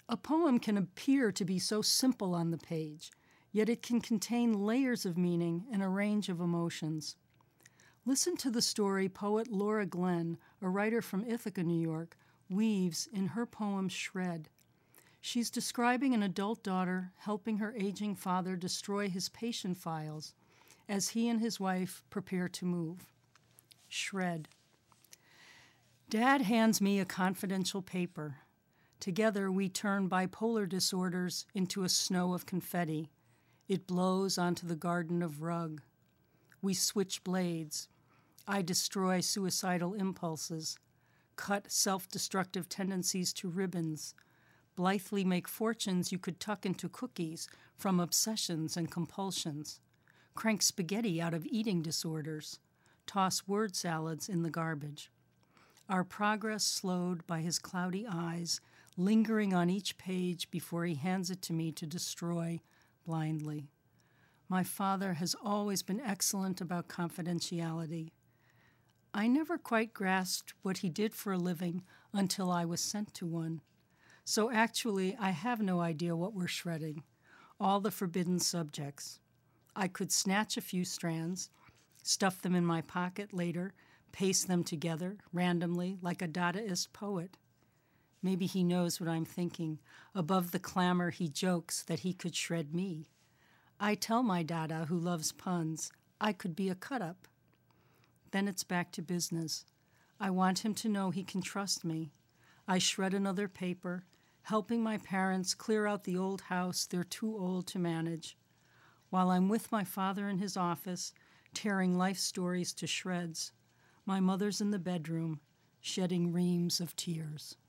A poem can appear to be so simple on the page, yet it can contain layers of meaning and a range of emotions. Listen to the story poet Laura Glenn, a writer from Ithaca, New York, weaves in her poem Shred. She's describing an adult daughter helping her aging father destroy his patient files as he and his wife prepare to move. Shred. Dad hands me a confidential paper. Together we turn bipolar disorders into a snow of confetti. It blows onto the garden of rug. We switch blades. I destroy suicidal impulses, cut self-destructive tendencies to ribbons, blithely make fortunes you could tuck into cookies from obsessions and compulsions, crank spaghetti out of eating disorders, toss word salads in the garbage. Our progress slowed by his cloudy eyes, lingering on each page before he hands it to me to destroy blindly. My father has always been excellent about confidentiality. I never quite grasped what he did for a living until I was sent to one. So actually, I have no idea what we're shredding, all the forbidden subjects. I could snatch a few strands, stuff them in my pocket later, paste them together randomly like a Dadaist poet. Maybe he knows what I'm thinking. Above the clamor, he jokes that he could shred me. I tell my Dada, who loves puns, I could be a cut-up. Then it's back to business. I want him to know he can trust me. I shred another paper, helping my parents clear out the old house they're too old to manage, while I'm with my father in his office, tearing life stories to shreds. My mother's in the bedroom, shedding reams of tears.